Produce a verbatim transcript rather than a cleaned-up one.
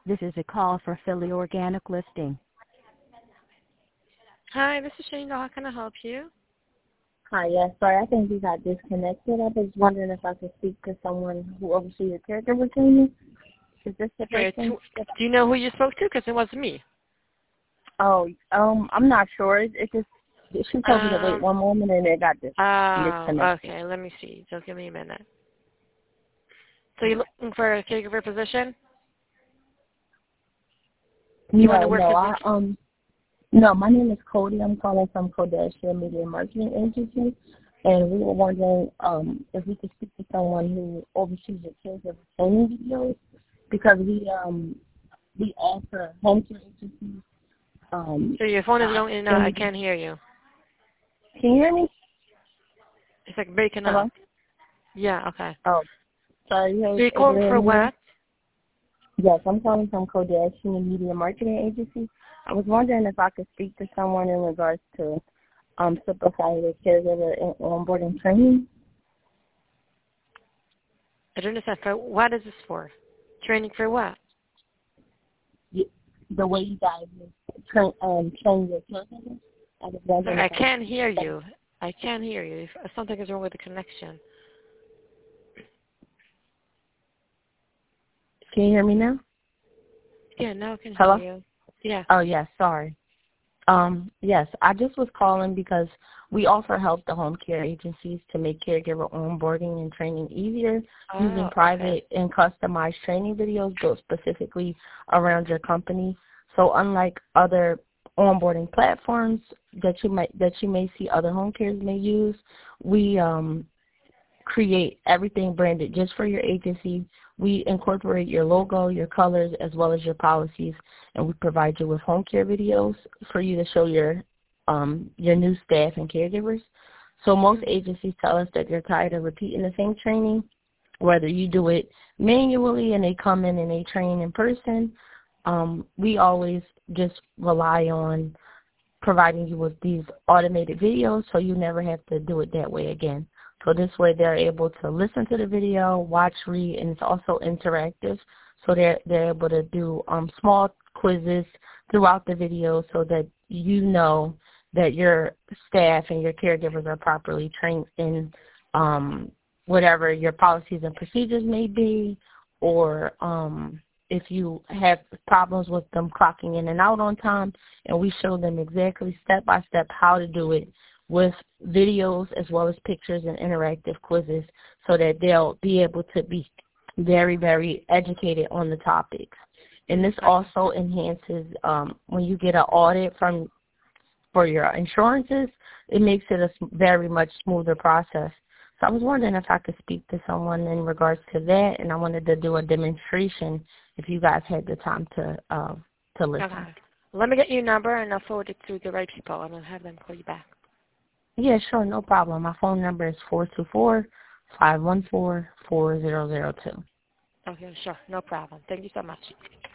This is a call for Philly Organic Listing. Hi, this is Shane. How can I help you? Hi, yes, sorry, I think we got disconnected. I was wondering if I could speak to someone who oversees the caregiver training. Is this the Wait, person? do you know who you spoke to? Because it wasn't me. Oh, um, I'm not sure. It, it just, she told me to wait Um, one moment and it got dis- oh, disconnected. okay. Let me see. Just give me a minute. So you're looking for a caregiver position? You want to No, work no, as I, a... um, no, my name is Cody. I'm calling from Kodashia Media Marketing Agency. And we were wondering um, if we could speak to someone who oversees the caregiver training videos because we um we offer home care agencies. Um, So your phone is going in and out. I training. can't hear you. Can you hear me? It's like breaking Hello? up. Yeah, okay. Oh, sorry. So Is, you're is calling there for anyone? what? Yes, I'm calling from Kodashia Media Marketing Agency. I was wondering if I could speak to someone in regards to um, simplifying the caregiver and onboarding training. I don't understand. For what is this for? Training for what? Y- The way you guys train, um, train your caregivers. I was Look, wondering I if I could can't speak hear to someone. you. I can't hear you. If something is wrong with the connection. Can you hear me now? Yeah, now I can hear Hello? you. Yeah. Oh, yes, sorry. Um, yes, I just was calling because we offer help to home care agencies to make caregiver onboarding and training easier using Oh, okay. private and customized training videos built specifically around your company. So unlike other onboarding platforms that you might that you may see other home cares may use, we um, create everything branded just for your agency. We incorporate your logo, your colors, as well as your policies, and we provide you with home care videos for you to show your um, your new staff and caregivers. So most agencies tell us that they're tired of repeating the same training, whether you do it manually and they come in and they train in person. Um, we always just rely on providing you with these automated videos so you never have to do it that way again. So this way they're able to listen to the video, watch, read, and it's also interactive. So they're, they're able to do um, small quizzes throughout the video so that you know that your staff and your caregivers are properly trained in um, whatever your policies and procedures may be, or um, if you have problems with them clocking in and out on time, and we show them exactly step by step how to do it with videos as well as pictures and interactive quizzes so that they'll be able to be very, very educated on the topics. And this also enhances um, when you get an audit from for your insurances, it makes it a s- very much smoother process. So I was wondering if I could speak to someone in regards to that, and I wanted to do a demonstration if you guys had the time to uh, to listen. Okay. Let me get your number and I'll forward it to the right people and I'll have them call you back. Yeah, sure, no problem. My phone number is four two four, five one four, four zero zero two. Okay, sure. No problem. Thank you so much.